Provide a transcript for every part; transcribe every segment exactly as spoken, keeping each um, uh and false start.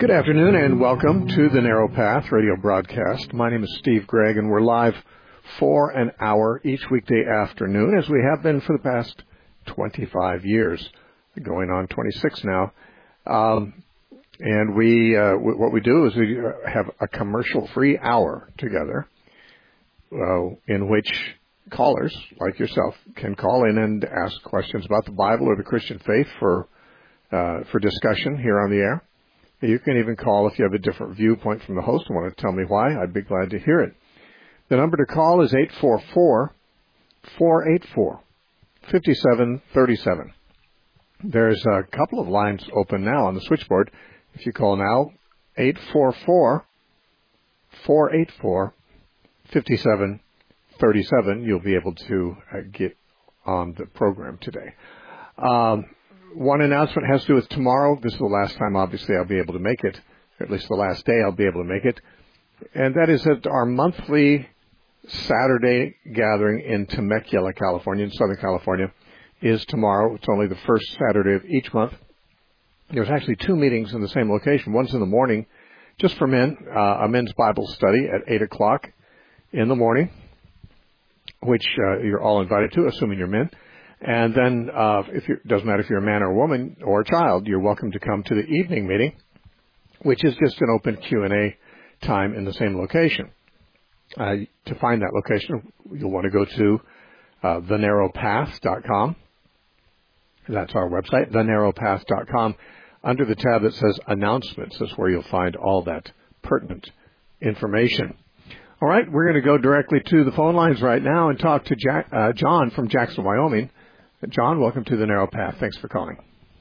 Good afternoon and welcome to the Narrow Path radio broadcast. My name is Steve Gregg and we're live for an hour each weekday afternoon as we have been for the past twenty-five years, going on twenty-six now. Um, and we, uh, w- what we do is we have a commercial-free hour together uh, in which callers like yourself can call in and ask questions about the Bible or the Christian faith for uh, for discussion here on the air. You can even call if you have a different viewpoint from the host and want to tell me why. I'd be glad to hear it. The number to call is eight four four, four eight four, five seven three seven. There's a couple of lines open now on the switchboard. If you call now, eight four four, four eight four, five seven three seven, you'll be able to uh, get on the program today. Um, One announcement has to do with tomorrow. This is the last time, obviously, I'll be able to make it, or at least the last day I'll be able to make it. And that is that our monthly Saturday gathering in Temecula, California, in Southern California, is tomorrow. It's only the first Saturday of each month. There's actually two meetings in the same location. One's in the morning, just for men, uh, a men's Bible study at eight o'clock in the morning, which uh, you're all invited to, assuming you're men. And then, uh, if it doesn't matter if you're a man or a woman or a child, you're welcome to come to the evening meeting, which is just an open Q and A time in the same location. Uh, to find that location, you'll want to go to uh, the narrow path dot com. That's our website, the narrow path dot com. Under the tab that says Announcements is where you'll find all that pertinent information. All right, we're going to go directly to the phone lines right now and talk to Jack, uh, John from Jackson, Wyoming. John, welcome to the Narrow Path. Thanks for calling.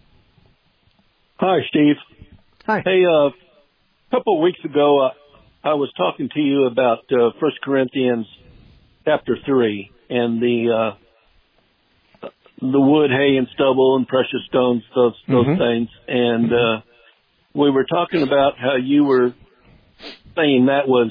Hi, Steve. Hi. Hey, uh, a couple of weeks ago, uh, I was talking to you about uh, First Corinthians chapter three and the uh, the wood, hay, and stubble and precious stones, those those mm-hmm. things. And uh, we were talking about how you were saying that was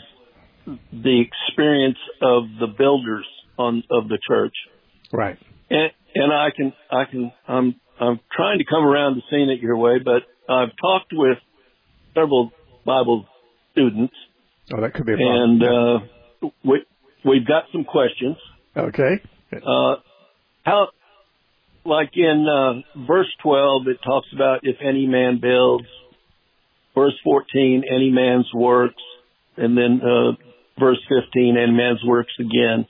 the experience of the builders on of the church. Right. And, and I can, I can, I'm, I'm trying to come around to seeing it your way, but I've talked with several Bible students. Oh, that could be a problem. And, uh, we, we've got some questions. Okay. Uh, how, like in, uh, verse twelve, it talks about if any man builds. Verse fourteen, any man's works. And then, uh, verse fifteen, any man's works again.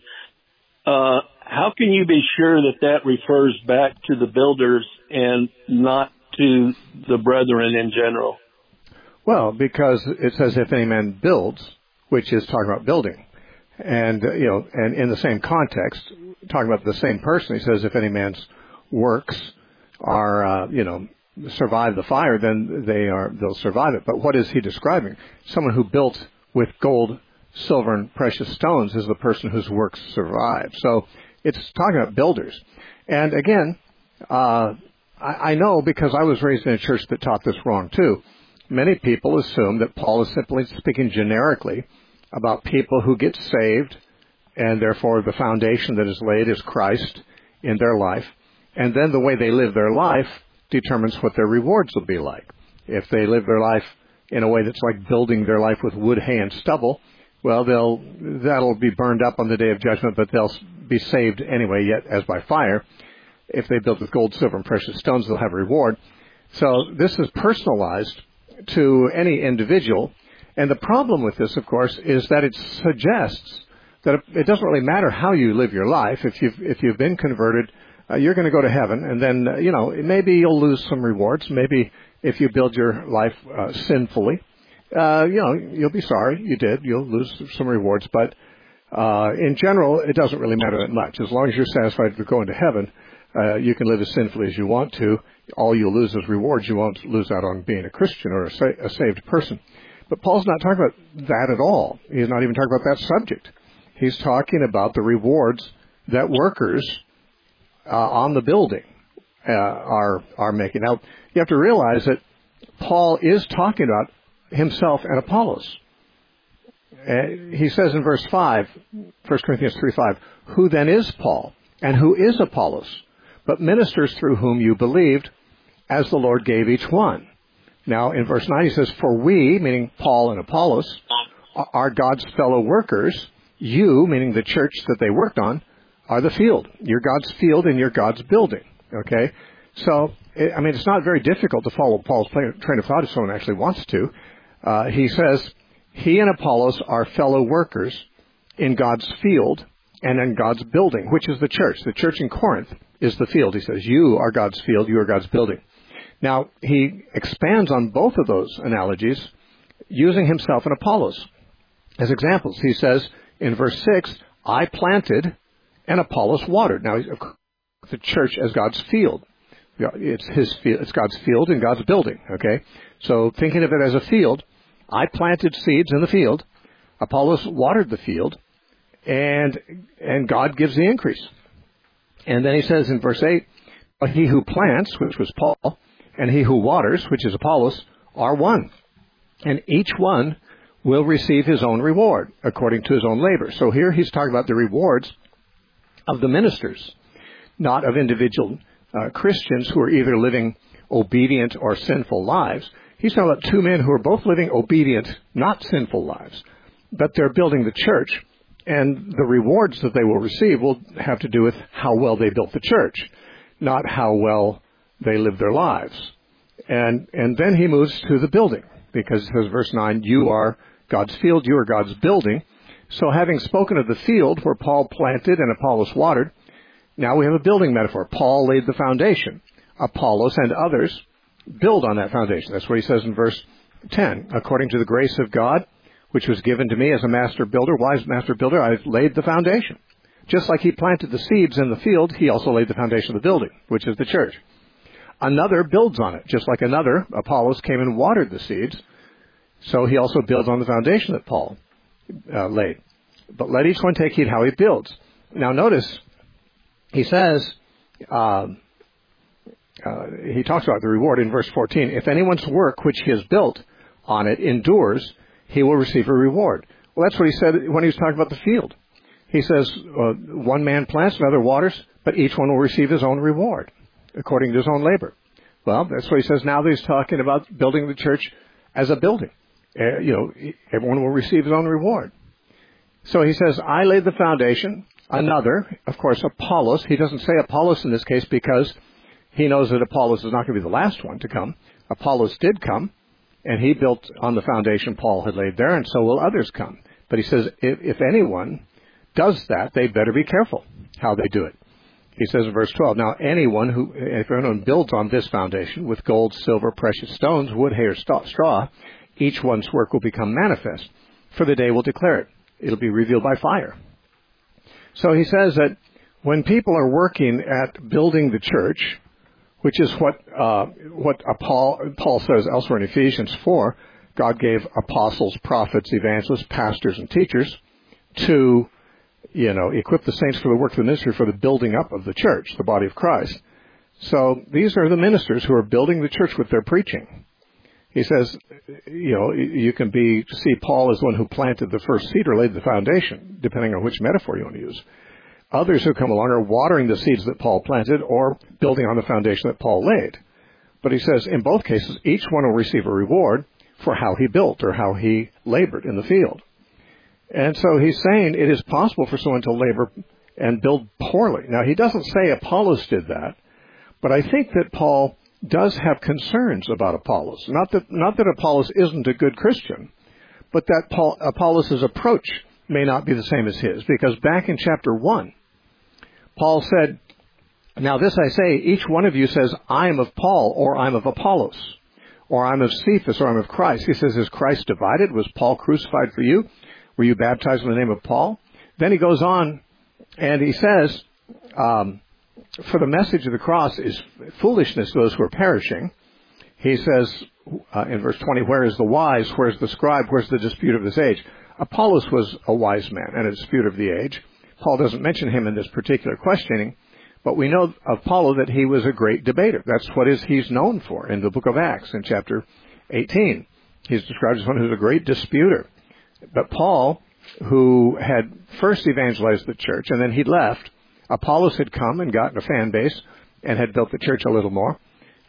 Uh, how can you be sure that that refers back to the builders and not to the brethren in general? Well, because it says if any man builds, which is talking about building. And, uh, you know, and in the same context, talking about the same person, he says if any man's works are, uh, you know, survive the fire, then they are, they'll survive it. But what is he describing? Someone who built with gold, silver, and precious stones is the person whose works survive. So it's talking about builders. And again, uh, I, I know because I was raised in a church that taught this wrong too. Many people assume that Paul is simply speaking generically about people who get saved, and therefore the foundation that is laid is Christ in their life. And then the way they live their life determines what their rewards will be like. If they live their life in a way that's like building their life with wood, hay, and stubble, well, they'll that'll be burned up on the day of judgment, but they'll be saved anyway, yet as by fire. If they build with gold, silver, and precious stones, they'll have a reward. So this is personalized to any individual. And the problem with this, of course, is that it suggests that it doesn't really matter how you live your life. If you've, if you've been converted, uh, you're going to go to heaven. And then, uh, you know, maybe you'll lose some rewards. Maybe if you build your life uh, sinfully, uh, you know, you'll be sorry you did. You'll lose some rewards. But uh, in general, it doesn't really matter that much. As long as you're satisfied with going to heaven, uh, you can live as sinfully as you want to. All you'll lose is rewards. You won't lose out on being a Christian or a, sa- a saved person. But Paul's not talking about that at all. He's not even talking about that subject. He's talking about the rewards that workers uh, on the building uh, are are making. Now, you have to realize that Paul is talking about himself and Apollos. Uh, he says in verse five, First Corinthians three five, who then is Paul and who is Apollos, but ministers through whom you believed, as the Lord gave each one. Now, in verse nine, he says, for we, meaning Paul and Apollos, are God's fellow workers. You, meaning the church that they worked on, are the field. You're God's field and you're God's building. Okay? So, I mean, it's not very difficult to follow Paul's train of thought if someone actually wants to. Uh, he says, he and Apollos are fellow workers in God's field and in God's building, which is the church. The church in Corinth is the field. He says, you are God's field, you are God's building. Now, he expands on both of those analogies using himself and Apollos as examples. He says in verse six, I planted and Apollos watered. Now, the church as God's field. It's his field, it's God's field and God's building, okay? So thinking of it as a field, I planted seeds in the field, Apollos watered the field, and and God gives the increase. And then he says in verse eight, but he who plants, which was Paul, and he who waters, which is Apollos, are one. And each one will receive his own reward according to his own labor. So here he's talking about the rewards of the ministers, not of individual uh, Christians who are either living obedient or sinful lives. He's talking about two men who are both living obedient, not sinful lives, but they're building the church, and the rewards that they will receive will have to do with how well they built the church, not how well they live their lives. And and then he moves to the building, because it says, verse nine, you are God's field, you are God's building. So having spoken of the field where Paul planted and Apollos watered, now we have a building metaphor. Paul laid the foundation. Apollos and others build on that foundation. That's what he says in verse ten. According to the grace of God, which was given to me as a master builder, wise master builder, I've laid the foundation. Just like he planted the seeds in the field, he also laid the foundation of the building, which is the church. Another builds on it, just like another, Apollos came and watered the seeds, so he also builds on the foundation that Paul uh, laid. But let each one take heed how he builds. Now notice, he says, uh, uh, he talks about the reward in verse fourteen. If anyone's work which he has built on it endures, he will receive a reward. Well, that's what he said when he was talking about the field. He says, uh, one man plants, another waters, but each one will receive his own reward according to his own labor. Well, that's what he says now that he's talking about building the church as a building. Uh, you know, everyone will receive his own reward. So he says, I laid the foundation. Another, of course, Apollos. He doesn't say Apollos in this case because he knows that Apollos is not going to be the last one to come. Apollos did come, and he built on the foundation Paul had laid there, and so will others come. But he says, if, if anyone does that, they better be careful how they do it. He says in verse twelve, now anyone who, if anyone builds on this foundation with gold, silver, precious stones, wood, hay, or straw, each one's work will become manifest, for the day will declare it. It'll be revealed by fire. So he says that when people are working at building the church, which is what uh, what Paul, Paul says elsewhere in Ephesians four, God gave apostles, prophets, evangelists, pastors, and teachers to, you know, equip the saints for the work of the ministry, for the building up of the church, the body of Christ. So these are the ministers who are building the church with their preaching. He says, you know, you can be see Paul as one who planted the first seed or laid the foundation, depending on which metaphor you want to use. Others who come along are watering the seeds that Paul planted or building on the foundation that Paul laid. But he says, in both cases, each one will receive a reward for how he built or how he labored in the field. And so he's saying it is possible for someone to labor and build poorly. Now, he doesn't say Apollos did that, but I think that Paul does have concerns about Apollos. Not that not that Apollos isn't a good Christian, but that Paul, Apollos' approach may not be the same as his. Because back in chapter one, Paul said, now this I say, each one of you says, I am of Paul, or I'm of Apollos, or I'm of Cephas, or I'm of Christ. He says, is Christ divided? Was Paul crucified for you? Were you baptized in the name of Paul? Then he goes on and he says, um, for the message of the cross is foolishness to those who are perishing. He says uh, in verse twenty, where is the wise? Where is the scribe? Where's the dispute of this age? Apollos was a wise man and a dispute of the age. Paul doesn't mention him in this particular questioning, but we know of Apollo that he was a great debater. That's what is he's known for in the book of Acts in chapter eighteen. He's described as one who's a great disputer. But Paul, who had first evangelized the church and then he left, Apollos had come and gotten a fan base and had built the church a little more.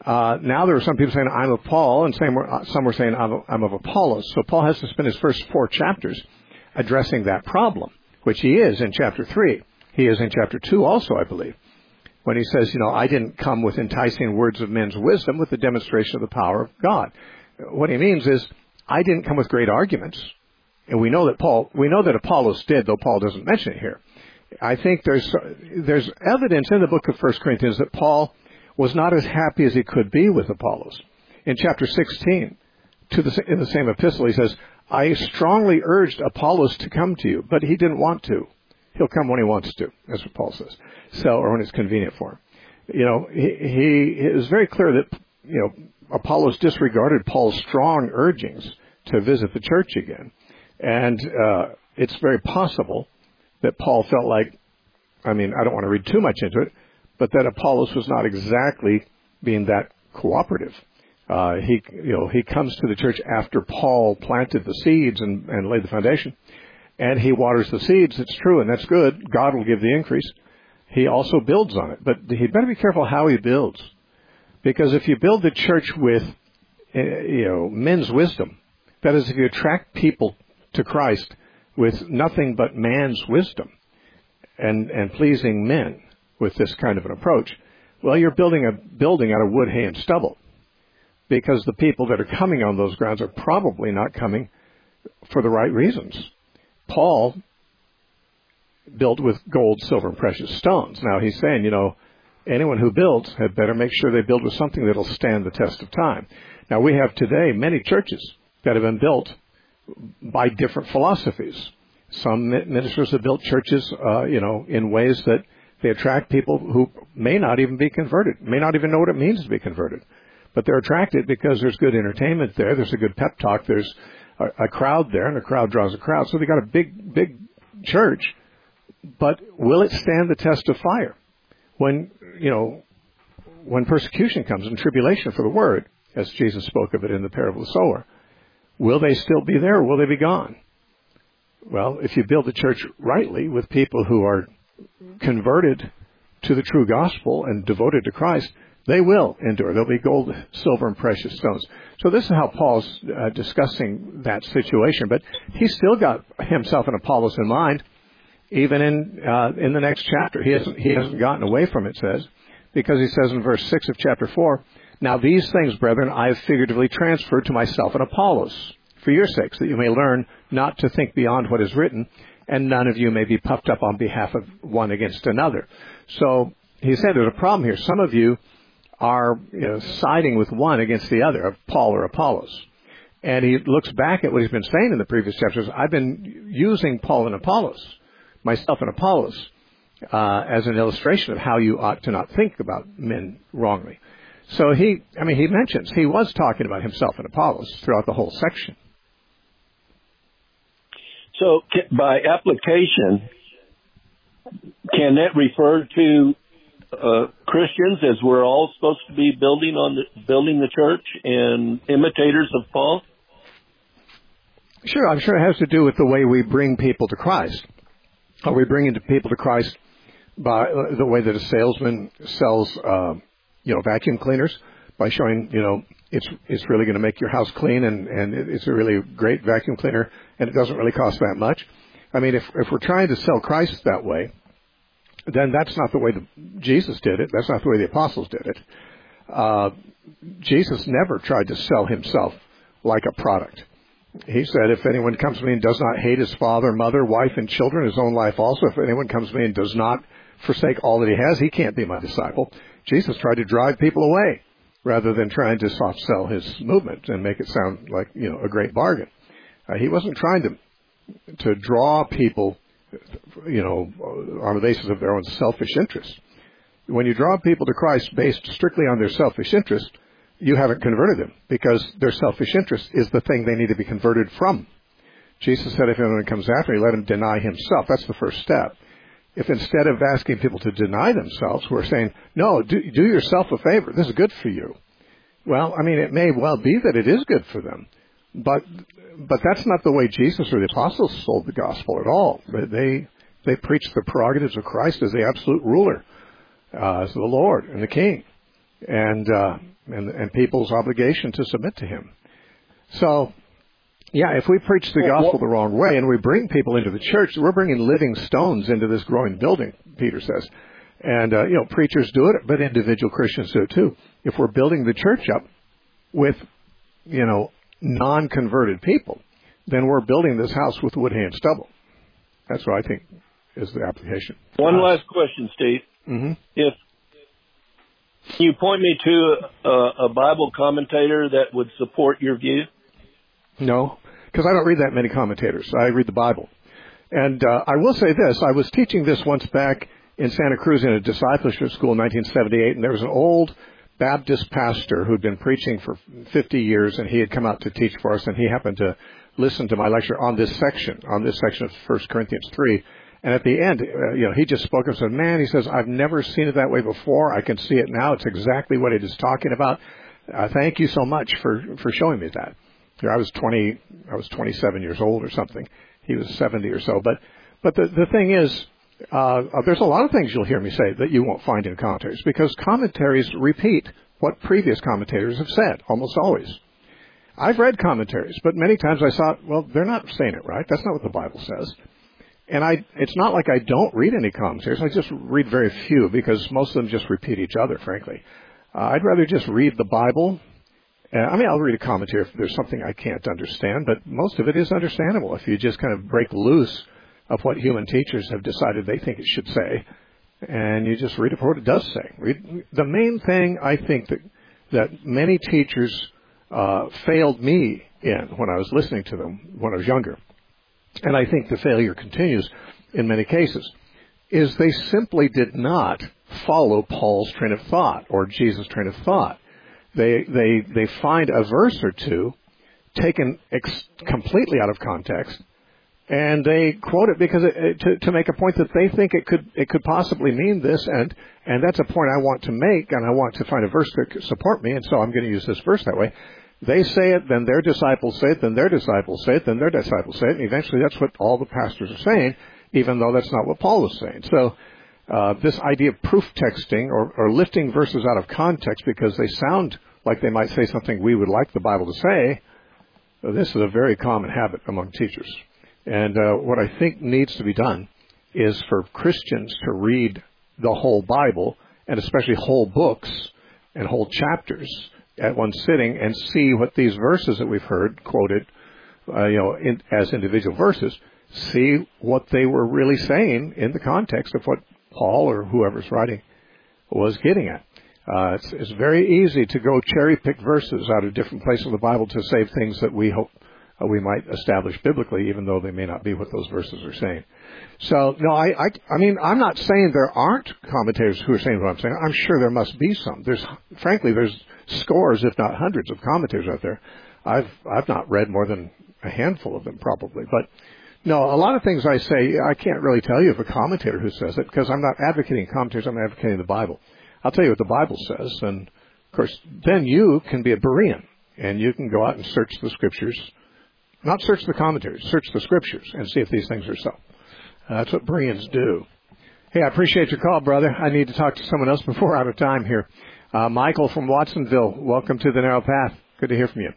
Uh, now there are some people saying, I'm of Paul, and some were, some were saying, I'm of, I'm of Apollos. So Paul has to spend his first four chapters addressing that problem, which he is in chapter three. He is in chapter two also, I believe, when he says, you know, I didn't come with enticing words of men's wisdom, with the demonstration of the power of God. What he means is, I didn't come with great arguments. And we know that Paul, we know that Apollos did, though Paul doesn't mention it here. I think there's, there's evidence in the book of First Corinthians that Paul was not as happy as he could be with Apollos. In chapter sixteen, to the, in the same epistle, he says, I strongly urged Apollos to come to you, but he didn't want to. He'll come when he wants to, that's what Paul says. So, or when it's convenient for him. You know, he, he it was very clear that, you know, Apollos disregarded Paul's strong urgings to visit the church again. And uh, it's very possible that Paul felt like, I mean, I don't want to read too much into it, but that Apollos was not exactly being that cooperative. Uh, he, you know, he comes to the church after Paul planted the seeds and, and laid the foundation, and he waters the seeds. It's true, and that's good. God will give the increase. He also builds on it, but he'd better be careful how he builds, because if you build the church with, you know, men's wisdom, that is, if you attract people to Christ with nothing but man's wisdom and, and pleasing men with this kind of an approach, well, you're building a building out of wood, hay, and stubble, because the people that are coming on those grounds are probably not coming for the right reasons. Paul built with gold, silver, and precious stones. Now, he's saying, you know, anyone who builds had better make sure they build with something that'll stand the test of time. Now, we have today many churches that have been built by different philosophies. Some ministers have built churches, uh, you know, in ways that they attract people who may not even be converted, may not even know what it means to be converted. But they're attracted because there's good entertainment there, there's a good pep talk, there's a, a crowd there, and a crowd draws a crowd. So they got a big, big church, but will it stand the test of fire? When, you know, when persecution comes and tribulation for the word, as Jesus spoke of it in the parable of the sower, will they still be there, or will they be gone? Well, if you build the church rightly with people who are converted to the true gospel and devoted to Christ, they will endure. There'll be gold, silver, and precious stones. So this is how Paul's uh, discussing that situation. But he's still got himself and Apollos in mind, even in uh, in the next chapter. He hasn't, he hasn't gotten away from it, says, because he says in verse six of chapter four, now these things, brethren, I have figuratively transferred to myself and Apollos, for your sakes, that you may learn not to think beyond what is written, and none of you may be puffed up on behalf of one against another. So he said there's a problem here. Some of you are, you know, siding with one against the other, of Paul or Apollos. And he looks back at what he's been saying in the previous chapters. I've been using Paul and Apollos, myself and Apollos, uh, as an illustration of how you ought to not think about men wrongly. So he, I mean, he mentions he was talking about himself and Apollos throughout the whole section. So by application, can that refer to uh, Christians, as we're all supposed to be building on the, building the church and imitators of Paul? Sure, I'm sure it has to do with the way we bring people to Christ. Are we bringing people to Christ by the way that a salesman sells, uh, you know, vacuum cleaners, by showing, you know, it's it's really going to make your house clean, and, and it's a really great vacuum cleaner, and it doesn't really cost that much? I mean, if if we're trying to sell Christ that way, then that's not the way the, Jesus did it. That's not the way the apostles did it. Uh, Jesus never tried to sell himself like a product. He said, if anyone comes to me and does not hate his father, mother, wife, and children, his own life also, if anyone comes to me and does not forsake all that he has, he can't be my disciple. Jesus tried to drive people away rather than trying to soft sell his movement and make it sound like, you know, a great bargain. Uh, he wasn't trying to to draw people, you know, on the basis of their own selfish interests. When you draw people to Christ based strictly on their selfish interest, you haven't converted them, because their selfish interest is the thing they need to be converted from. Jesus said, if anyone comes after me, let him deny himself. That's the first step. If instead of asking people to deny themselves, we're saying, no, do, do yourself a favor. This is good for you. Well, I mean, it may well be that it is good for them, but but that's not the way Jesus or the apostles sold the gospel at all. They they preached the prerogatives of Christ as the absolute ruler, uh, as the Lord and the King. and uh, and and people's obligation to submit to him. So, yeah, if we preach the gospel the wrong way and we bring people into the church, we're bringing living stones into this growing building, Peter says. And, uh, you know, preachers do it, but individual Christians do it too. If we're building the church up with, you know, non-converted people, then we're building this house with wood, hay, and stubble. That's what I think is the application. One last question, Steve. Mm-hmm. If can you point me to a, a Bible commentator that would support your view? No, because I don't read that many commentators. I read the Bible. And uh, I will say this. I was teaching this once back in Santa Cruz in a discipleship school in nineteen seventy-eight, and there was an old Baptist pastor who'd been preaching for fifty years, and he had come out to teach for us, and he happened to listen to my lecture on this section, on this section of First Corinthians three. And at the end, uh, you know, he just spoke and said, man, he says, I've never seen it that way before. I can see it now. It's exactly what it is talking about. Uh, thank you so much for, for showing me that. Here, I was twenty, I was twenty-seven years old or something. He was seventy or so. But, but the, the thing is, uh, there's a lot of things you'll hear me say that you won't find in commentaries, because commentaries repeat what previous commentators have said, almost always. I've read commentaries, but many times I thought, well, they're not saying it right. That's not what the Bible says. And I, it's not like I don't read any commentaries. I just read very few, because most of them just repeat each other, frankly. Uh, I'd rather just read the Bible. Uh, I mean, I'll read a commentary if there's something I can't understand, but most of it is understandable if you just kind of break loose of what human teachers have decided they think it should say, and you just read it for what it does say. Read, the main thing I think that, that many teachers uh, failed me in when I was listening to them when I was younger, and I think the failure continues in many cases, is they simply did not follow Paul's train of thought or Jesus' train of thought. They they they find a verse or two taken ex- completely out of context, and they quote it because it, it, to to make a point that they think it could it could possibly mean this, and and that's a point I want to make, and I want to find a verse that could support me, and so I'm going to use this verse that way. They say it, then their disciples say it, then their disciples say it, then their disciples say it, and eventually that's what all the pastors are saying, even though that's not what Paul was saying. So uh, this idea of proof texting or, or lifting verses out of context because they sound like they might say something we would like the Bible to say, uh, this is a very common habit among teachers. And uh, what I think needs to be done is for Christians to read the whole Bible, and especially whole books and whole chapters, at one sitting, and see what these verses that we've heard quoted, uh, you know, in, as individual verses, see what they were really saying in the context of what Paul or whoever's writing was getting at. Uh, it's, it's very easy to go cherry pick verses out of different places of the Bible to say things that we hope uh, we might establish biblically, even though they may not be what those verses are saying. So, no, I, I, I mean, I'm not saying there aren't commentators who are saying what I'm saying. I'm sure there must be some. There's, frankly, there's scores, if not hundreds, of commentators out there. I've, I've not read more than a handful of them, probably. But, no, a lot of things I say, I can't really tell you of a commentator who says it, because I'm not advocating commentators, I'm advocating the Bible. I'll tell you what the Bible says, and, of course, then you can be a Berean, and you can go out and search the Scriptures. Not search the commentaries, search the Scriptures, and see if these things are so. Uh, that's what Bereans do. Hey, I appreciate your call, brother. I need to talk to someone else before we're out of time here. Uh, Michael from Watsonville, welcome to the Narrow Path. Good to hear from you.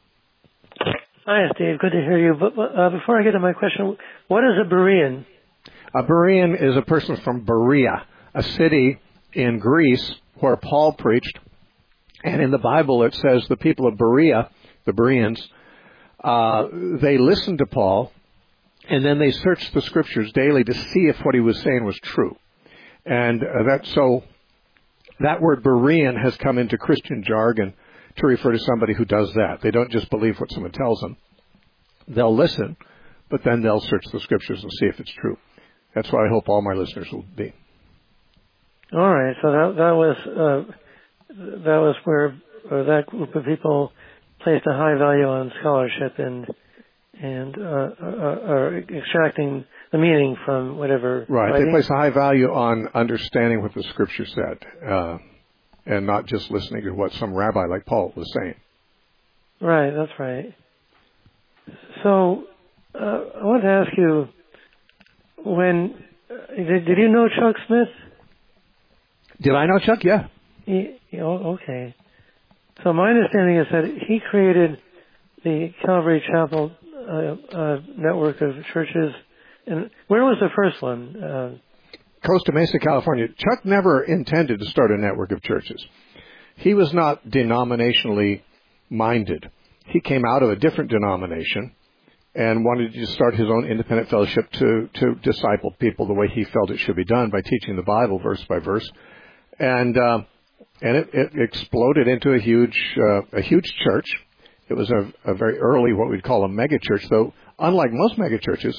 Hi, Steve. Good to hear you. But uh, before I get to my question, what is a Berean? A Berean is a person from Berea, a city in Greece where Paul preached. And in the Bible it says the people of Berea, the Bereans, uh, they listened to Paul, and then they searched the Scriptures daily to see if what he was saying was true. And uh, that so that word Berean has come into Christian jargon to refer to somebody who does that. They don't just believe what someone tells them. They'll listen, but then they'll search the Scriptures and see if it's true. That's what I hope all my listeners will be. All right. So that, that was uh, that was where uh, that group of people placed a high value on scholarship and and uh, uh, are extracting the meaning from whatever. Right. writing. They place a high value on understanding what the Scripture said, uh, and not just listening to what some rabbi like Paul was saying. Right. That's right. So uh, I want to ask you, when uh, did, did you know Chuck Smith? Did I know Chuck? Yeah. He, Oh, okay. So my understanding is that he created the Calvary Chapel uh, uh, network of churches. And where was the first one? Uh, Costa Mesa, California. Chuck never intended to start a network of churches. He was not denominationally minded. He came out of a different denomination and wanted to start his own independent fellowship to, to disciple people the way he felt it should be done by teaching the Bible verse by verse. And uh, and it, it exploded into a huge uh, a huge church. It was a, a very early, what we'd call a mega church, though unlike most mega churches,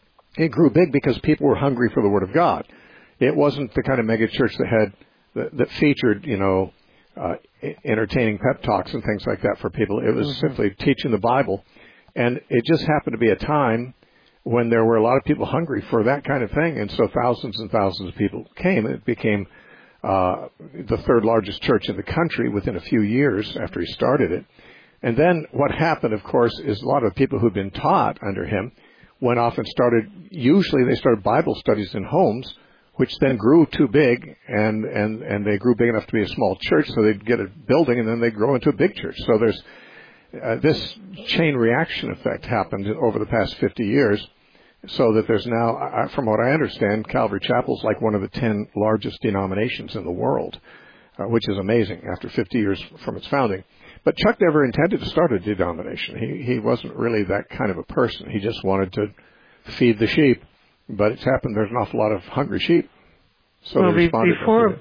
it grew big because people were hungry for the Word of God. It wasn't the kind of mega church that had that, that featured, you know, uh, entertaining pep talks and things like that for people. It was mm-hmm. simply teaching the Bible, and it just happened to be a time when there were a lot of people hungry for that kind of thing, and so thousands and thousands of people came. It became uh, the third largest church in the country within a few years after he started it. And then what happened, of course, is a lot of people who'd been taught under him went off and started, usually they started Bible studies in homes, which then grew too big, and, and, and they grew big enough to be a small church, so they'd get a building, and then they'd grow into a big church. So there's uh, this chain reaction effect happened over the past fifty years, so that there's now, uh, from what I understand, Calvary Chapel is like one of the ten largest denominations in the world, uh, which is amazing after fifty years from its founding. But Chuck never intended to start a denomination. He he wasn't really that kind of a person. He just wanted to feed the sheep. But it's happened there's an awful lot of hungry sheep. So well, they responded. Before,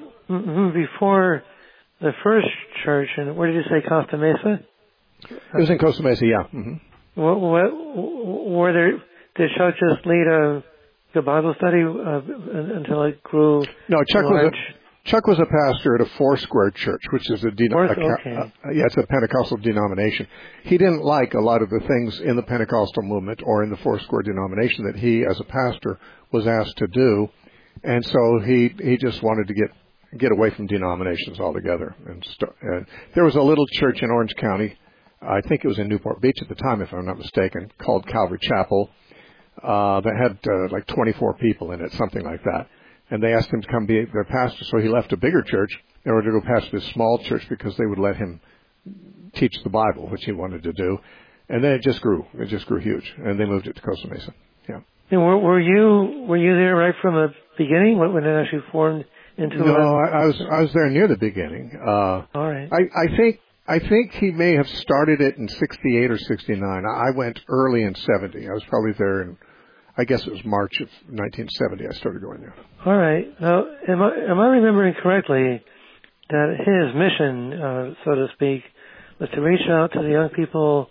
before the first church, and where did you say, Costa Mesa? It was in Costa Mesa, yeah. Mm-hmm. What, what, were there, did Chuck just lead a, a Bible study uh, until it grew No, Chuck large? was a... Chuck was a pastor at a Foursquare church, which is a, de- Fourth, a, okay. a, a yeah, it's a Pentecostal denomination. He didn't like a lot of the things in the Pentecostal movement or in the Foursquare denomination that he, as a pastor, was asked to do, and so he he just wanted to get get away from denominations altogether. And, st- and there was a little church in Orange County, I think it was in Newport Beach at the time, if I'm not mistaken, called Calvary Chapel, uh, that had uh, like twenty-four people in it, something like that. And they asked him to come be their pastor, so he left a bigger church in order to go pastor this small church because they would let him teach the Bible, which he wanted to do. And then it just grew. It just grew huge. And they moved it to Costa Mesa. Yeah. And were, were you were you there right from the beginning when it actually formed into? No, a... I, I was I was there near the beginning. Uh, All right. I, I think I think he may have started it in sixty-eight or sixty-nine. I went early in seventy. I was probably there in, I guess it was March of nineteen seventy I started going there. All right. Now, am I, am I remembering correctly that his mission, uh, so to speak, was to reach out to the young people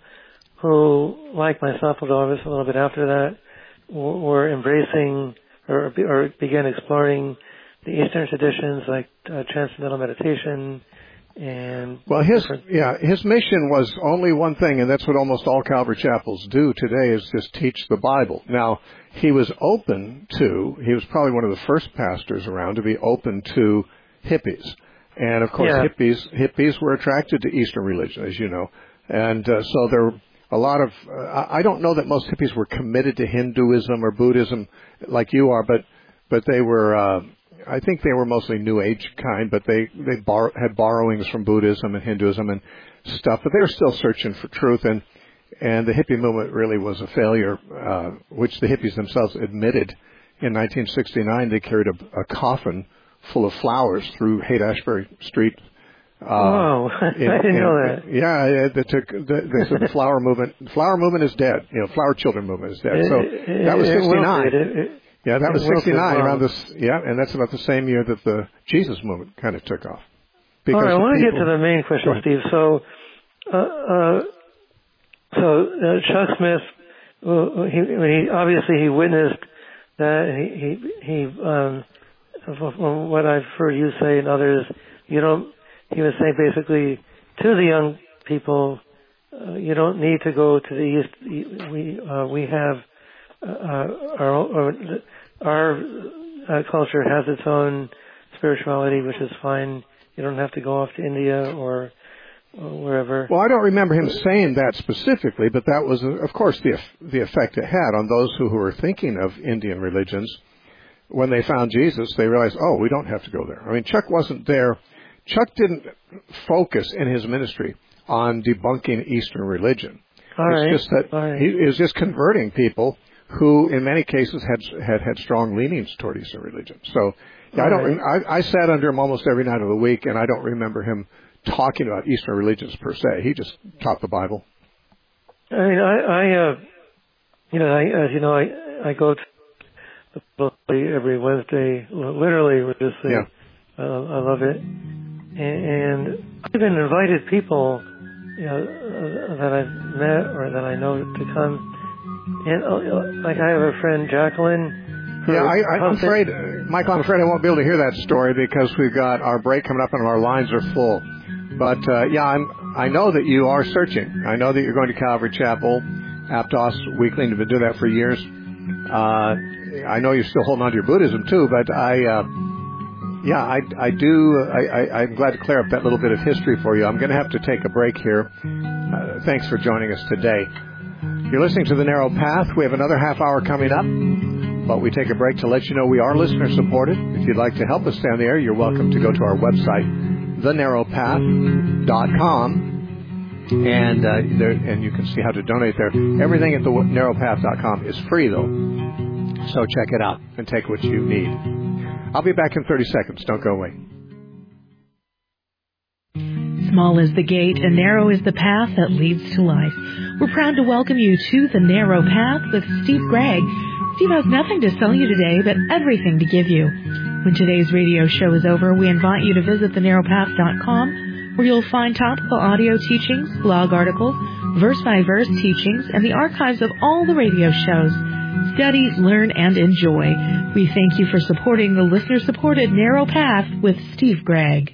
who, like myself, although I was a little bit after that, w- were embracing or, or began exploring the Eastern traditions like uh, transcendental meditation and... Well, his different... yeah, his mission was only one thing, and that's what almost all Calvary Chapels do today, is just teach the Bible. Now, he was open to, he was probably one of the first pastors around to be open to hippies. And, of course, yeah. hippies hippies were attracted to Eastern religion, as you know. And uh, so there were a lot of, uh, I don't know that most hippies were committed to Hinduism or Buddhism like you are, but, but they were... Uh, I think they were mostly New Age kind, but they they bar, had borrowings from Buddhism and Hinduism and stuff. But they were still searching for truth, and and the hippie movement really was a failure, uh, which the hippies themselves admitted. In nineteen sixty-nine, they carried a, a coffin full of flowers through Haight-Ashbury Street. Uh, oh, I in, didn't in, know that. Yeah, they took. They, they said the flower movement. Flower movement is dead. You know, flower children movement is dead. It, so it, that was it sixty-nine. It, it, Yeah, that it was sixty-nine, well. around this, yeah, and that's about the same year that the Jesus movement kind of took off. All right, I want to people, get to the main question, Steve. So, uh, uh, so uh, Chuck Smith, uh, he, he obviously he witnessed that he he, he um, from what I've heard you say and others, you don't. He was saying basically to the young people, uh, you don't need to go to the east. We uh, we have. Uh, our our uh, culture has its own spirituality, which is fine. You don't have to go off to India or, or wherever. Well, I don't remember him saying that specifically, but that was, of course, the the effect it had on those who, who were thinking of Indian religions. When they found Jesus, they realized, oh, we don't have to go there. I mean, Chuck wasn't there Chuck didn't focus in his ministry on debunking Eastern religion. All it's right. just that All right. he is just converting people who, in many cases, had had, had strong leanings toward Eastern religion. So, yeah, I don't. Right. I, I sat under him almost every night of the week, and I don't remember him talking about Eastern religions per se. He just taught the Bible. I mean, I, I, uh, you know, I, as you know, I, I go to the Bible study every Wednesday, literally religiously. Yeah. Uh, I love it, and, and I've even invited people, you know, uh, that I've met or that I know to come. And uh, like I have a friend, Jacqueline. Yeah, I, I, I'm afraid, uh, Michael, I'm afraid I won't be able to hear that story because we've got our break coming up and our lines are full. But uh, yeah, I'm, I know that you are searching. I know that you're going to Calvary Chapel, Aptos Weekly, and you've been doing that for years. Uh, I know you're still holding on to your Buddhism too, but I, uh, yeah, I, I do. I, I, I'm glad to clear up that little bit of history for you. I'm going to have to take a break here. Uh, thanks for joining us today. You're listening to The Narrow Path. We have another half hour coming up, but we take a break to let you know we are listener supported. If you'd like to help us stay on the air, you're welcome to go to our website, the narrow path dot com, and uh, there, and you can see how to donate there. Everything at the narrow path dot com is free, though, so check it out and take what you need. I'll be back in thirty seconds. Don't go away. Small is the gate and narrow is the path that leads to life. We're proud to welcome you to The Narrow Path with Steve Gregg. Steve has nothing to sell you today, but everything to give you. When today's radio show is over, we invite you to visit the narrow path dot com, where you'll find topical audio teachings, blog articles, verse-by-verse teachings, and the archives of all the radio shows. Study, learn, and enjoy. We thank you for supporting the listener-supported Narrow Path with Steve Gregg.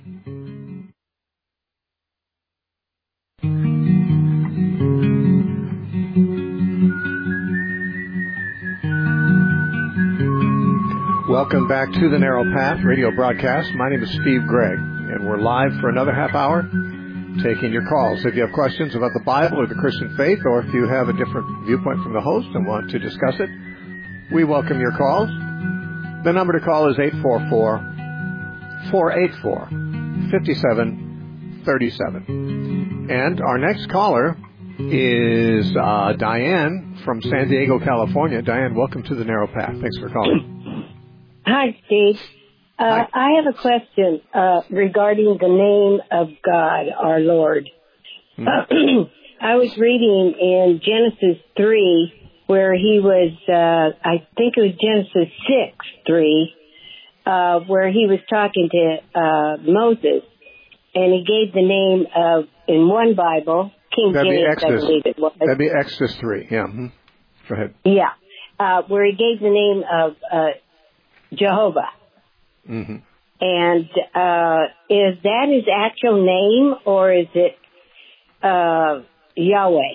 Welcome back to the Narrow Path radio broadcast. My name is Steve Gregg, and we're live for another half hour taking your calls. If you have questions about the Bible or the Christian faith, or if you have a different viewpoint from the host and want to discuss it, we welcome your calls. The number to call is eight four four, four eight four, five seven three seven. And our next caller is uh, Diane from San Diego, California. Diane, welcome to the Narrow Path. Thanks for calling. Hi, Steve. Uh, Hi. I have a question uh, regarding the name of God, our Lord. Mm-hmm. I was reading in Genesis three, where he was, uh, I think it was Genesis six, three, uh, where he was talking to uh, Moses, and he gave the name of, in one Bible, King That'd be James, I Exodus. believe it was. That'd be Exodus three, yeah. Mm-hmm. Go ahead. Yeah, uh, where he gave the name of uh, Jehovah. Mm-hmm. And uh, is that his actual name, or is it uh, Yahweh?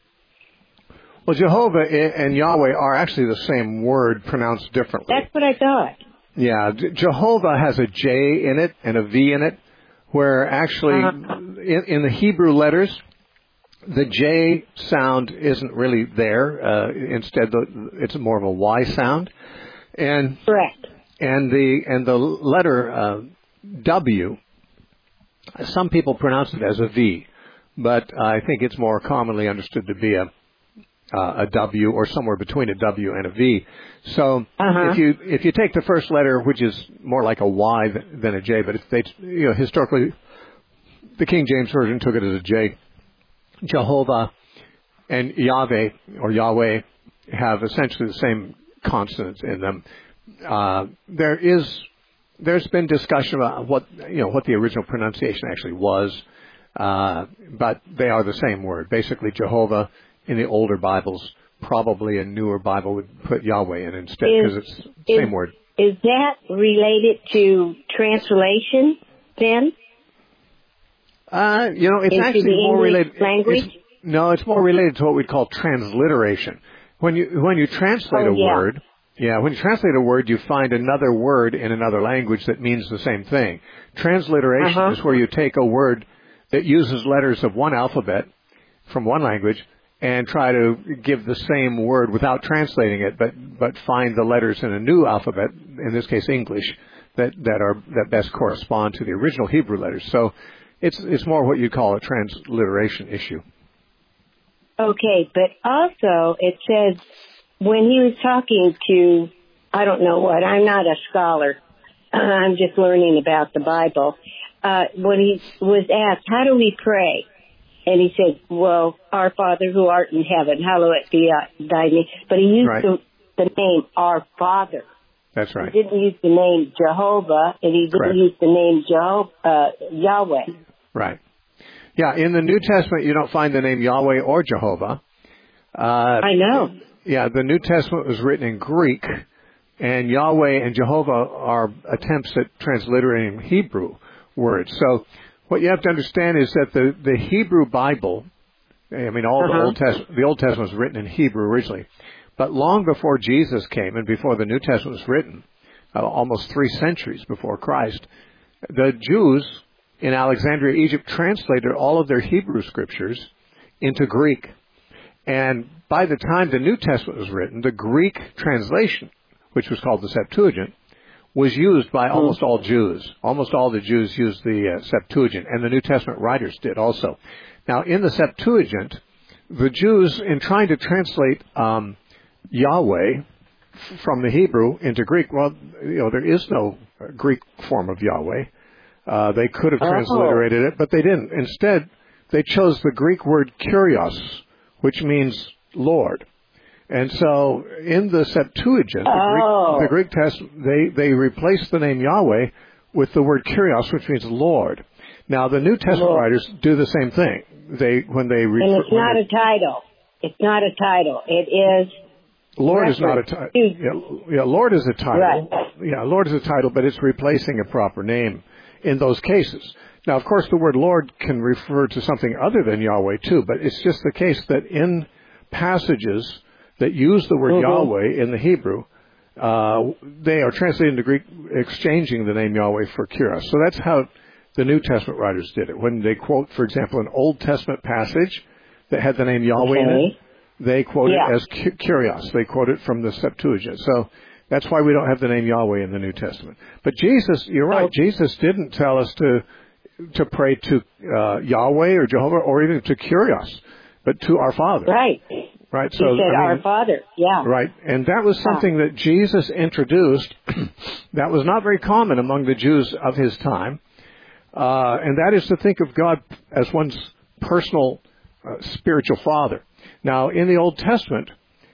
Well, Jehovah and Yahweh are actually the same word pronounced differently. That's what I thought. Yeah, Jehovah has a J in it and a V in it, where actually Uh-huh. in, in the Hebrew letters, the J sound isn't really there. Uh, instead, the, it's more of a Y sound. And Correct. and the and the letter uh, W, some people pronounce it as a V, but I think it's more commonly understood to be a uh, a W or somewhere between a W and a V. So Uh-huh. if you if you take the first letter, which is more like a Y than, than a J, but if they you know historically, the King James version took it as a J. Jehovah and Yahweh or Yahweh have essentially the same consonants in them. Uh, there is, there's been discussion about what, you know, what the original pronunciation actually was, uh, but they are the same word. Basically, Jehovah in the older Bibles, probably a newer Bible would put Yahweh in instead because it's the is, same word. Is that related to translation then? Uh, you know, it's Into actually the more English related. language? It's, no, it's more related to what we'd call transliteration. When you when you translate Oh, a yeah. word, yeah, when you translate a word, you find another word in another language that means the same thing. Transliteration Uh-huh. is where you take a word that uses letters of one alphabet from one language and try to give the same word without translating it, but but find the letters in a new alphabet, in this case English, that, that are that best correspond to the original Hebrew letters. So it's it's more what you call a transliteration issue. Okay, but also it says when he was talking to, I don't know what, I'm not a scholar, I'm just learning about the Bible, uh, when he was asked, how do we pray? And he said, well, our Father who art in heaven, hallowed be thy name. But he used right. the, the name our Father. That's right. He didn't use the name Jehovah, and he didn't Correct. use the name Jeho- uh, Yahweh. Right. Yeah, in the New Testament, you don't find the name Yahweh or Jehovah. Uh, I know. Yeah, the New Testament was written in Greek, and Yahweh and Jehovah are attempts at transliterating Hebrew words. So what you have to understand is that the, the Hebrew Bible, I mean, all uh-huh. the Old Testament, the Old Testament was written in Hebrew originally, but long before Jesus came and before the New Testament was written, uh, almost three centuries before Christ, the Jews in Alexandria, Egypt, translated all of their Hebrew scriptures into Greek. And by the time the New Testament was written, the Greek translation, which was called the Septuagint, was used by almost all Jews. Almost all the Jews used the uh, Septuagint, and the New Testament writers did also. Now, in the Septuagint, the Jews, in trying to translate um, Yahweh from the Hebrew into Greek, well, you know, there is no Greek form of Yahweh. Uh, they could have transliterated oh. it, but they didn't. Instead, they chose the Greek word kurios, which means Lord. And so in the Septuagint, oh. the Greek, the Greek text, they, they replaced the name Yahweh with the word kurios, which means Lord. Now, the New Testament Lord. writers do the same thing. They when they refer, and it's not they, a title. It's not a title. It is. Lord is not a title. Yeah, yeah, Lord is a title. Right. Yeah, Lord is a title, but it's replacing a proper name in those cases. Now, of course, the word Lord can refer to something other than Yahweh too, but it's just the case that in passages that use the word mm-hmm. Yahweh in the Hebrew, uh, they are translated into Greek, exchanging the name Yahweh for Kurios. So that's how the New Testament writers did it. When they quote, for example, an Old Testament passage that had the name Yahweh okay. in it, they quote yeah. it as Kurios. They quote it from the Septuagint. So that's why we don't have the name Yahweh in the New Testament. But Jesus, you're right, oh. Jesus didn't tell us to to pray to uh, Yahweh or Jehovah or even to Kurios, but to our Father. Right. Right. He so, said, I mean, our Father, yeah. Right. And that was something that Jesus introduced that was not very common among the Jews of his time. Uh, and that is to think of God as one's personal uh, spiritual father. Now, in the Old Testament,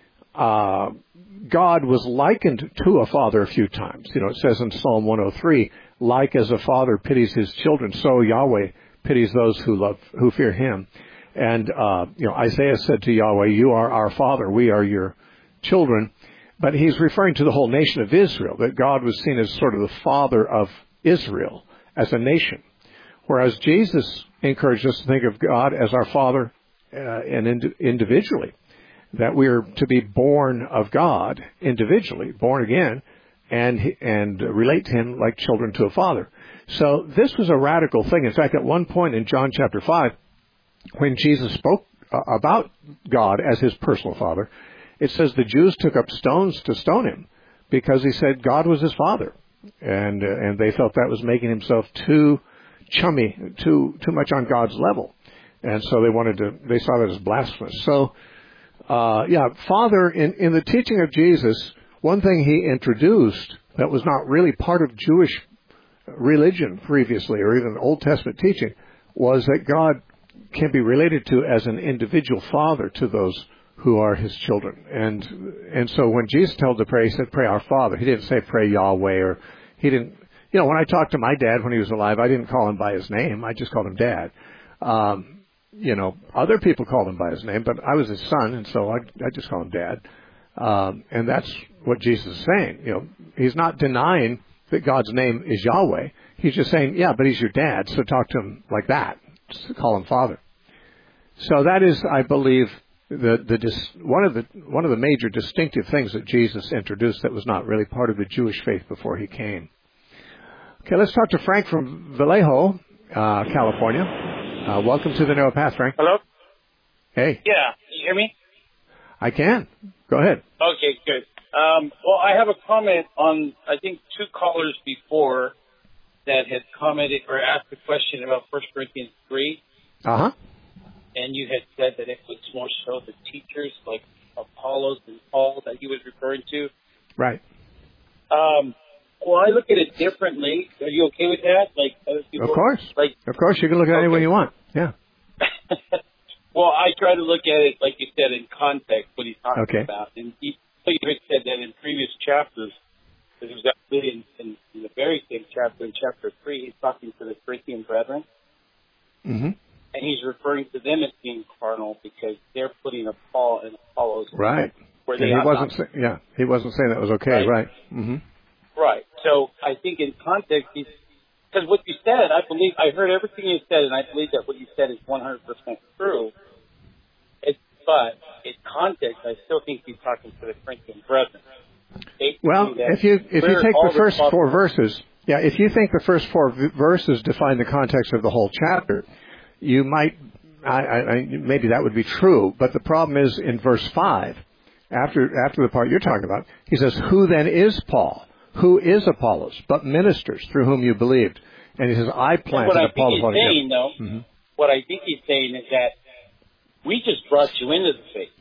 uh, God was likened to a father a few times. You know, it says in Psalm one oh three, like as a father pities his children, so Yahweh pities those who love, who fear him. And, uh, you know, Isaiah said to Yahweh, you are our father, we are your children. But he's referring to the whole nation of Israel, that God was seen as sort of the father of Israel as a nation. Whereas Jesus encouraged us to think of God as our father uh, and ind- individually, that we are to be born of God individually, born again, and and relate to him like children to a father. So this was a radical thing. In fact, at one point in John chapter five, when Jesus spoke uh, about God as his personal father, it says the Jews took up stones to stone him because he said God was his father. And uh, and they felt that was making himself too chummy, too too much on God's level. And so they wanted to, they saw that as blasphemous. So, uh, yeah, Father, in, in the teaching of Jesus, one thing he introduced that was not really part of Jewish religion previously or even Old Testament teaching was that God can be related to as an individual father to those who are his children. And and so when Jesus told to pray, he said, pray our Father. He didn't say pray Yahweh, or he didn't, you know, when I talked to my dad when he was alive, I didn't call him by his name. I just called him Dad. Um, you know, other people called him by his name, but I was his son, and so I, I just call him Dad. Um, and that's what Jesus is saying. You know, he's not denying that God's name is Yahweh. He's just saying, yeah, but he's your dad, so talk to him like that. Just call him Father. So that is, I believe, the the dis, one of the one of the major distinctive things that Jesus introduced that was not really part of the Jewish faith before he came. Okay, let's talk to Frank from Vallejo, uh, California. Uh, welcome to the Narrow Path, Frank. Hello? Hey. Yeah, you hear me? I can. Go ahead. Okay, good. Um, well, I have a comment on, I think, two callers before that had commented or asked a question about First Corinthians three. Uh-huh. And you had said that it was more so the teachers like Apollos and Paul that he was referring to. Right. Um, well, I look at it differently. Are you okay with that? Like, other people, of course. Like, of course, you can look at it okay. any way you want. Yeah. Well, I try to look at it, like you said, in context, what he's talking okay. about. And he, you had said that in previous chapters, it was actually in, in, in the very same chapter, in chapter three, he's talking to the Corinthian brethren. Mm-hmm. And he's referring to them as being carnal because they're putting a Paul and Apollos. Right. Where they and he wasn't. not, Say, yeah, he wasn't saying that was okay. Right. Right. Mm-hmm. Right. So I think in context, he's, because what you said, I believe, I heard everything you said, and I believe that what you said is one hundred percent true. It, but in context, I still think he's talking to the Corinthian brethren. Well, if you if you take the first four verses, yeah, if you think the first four v- verses define the context of the whole chapter, you might, I, I, maybe that would be true. But the problem is in verse five, after after the part you're talking about, he says, "Who then is Paul? Who is Apollos? But ministers through whom you believed." And he says, "I planted." What I Apollos think he's saying, yeah. though, mm-hmm. what I think he's saying is that we just brought you into the faith.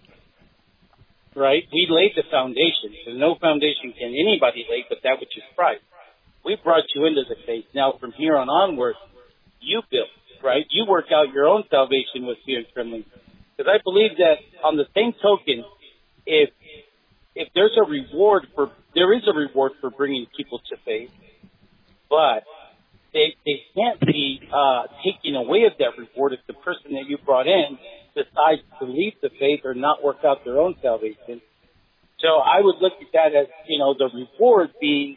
Right? We laid the foundation. There's no foundation can anybody lay but that which is Christ. We brought you into the faith. Now, from here on onward, you build, right? You work out your own salvation with fear and trembling. Because I believe that on the same token, if if there's a reward for, there is a reward for bringing people to faith, but they they can't be uh, taking away of that reward if the person that you brought in decides to leave the faith or not work out their own salvation. So I would look at that as, you know, the reward being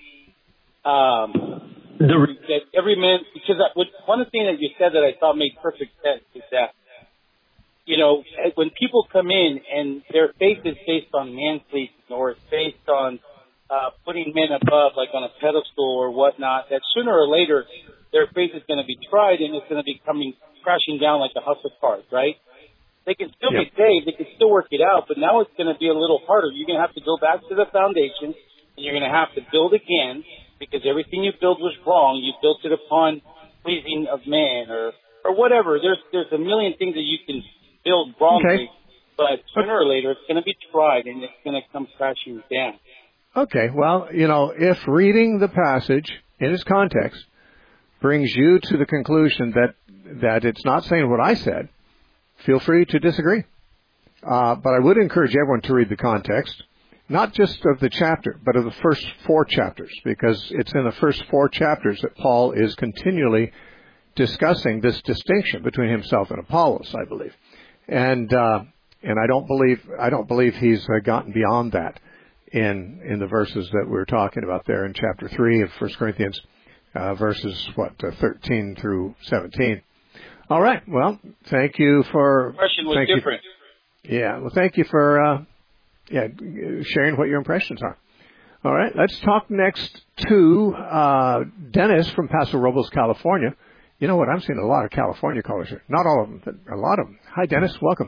um, the re- that every man, because I, one of the things that you said that I thought made perfect sense is that, you know, when people come in and their faith is based on man's pleasing or it's based on uh, putting men above, like on a pedestal or whatnot, that sooner or later their faith is going to be tried and it's going to be coming crashing down like a house of cards, right? They can still yep. be saved. They can still work it out, but now it's going to be a little harder. You're going to have to go back to the foundation, and you're going to have to build again because everything you built was wrong. You built it upon pleasing of man or, or whatever. There's there's a million things that you can build wrongly, okay. but sooner or later it's going to be tried, and it's going to come crashing down. Okay, well, you know, if reading the passage in its context brings you to the conclusion that, that it's not saying what I said, feel free to disagree. Uh, but I would encourage everyone to read the context, not just of the chapter, but of the first four chapters, because it's in the first four chapters that Paul is continually discussing this distinction between himself and Apollos, I believe. And uh, and I don't believe I don't believe he's uh, gotten beyond that in in the verses that we're talking about there in chapter three of First Corinthians, uh, verses what uh, thirteen through seventeen. All right. Well, thank you for. The question was different. You, yeah. Well, thank you for uh, yeah sharing what your impressions are. All right. Let's talk next to uh, Dennis from Paso Robles, California. You know what? I'm seeing a lot of California callers here. Not all of them, but a lot of them. Hi, Dennis. Welcome.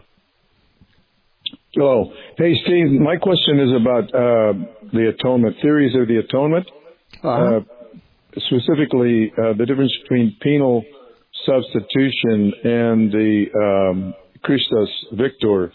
Hello. Hey, Steve. My question is about uh, the atonement, theories of the atonement. Uh-huh. Uh, specifically, uh, the difference between penal substitution and the um, Christus Victor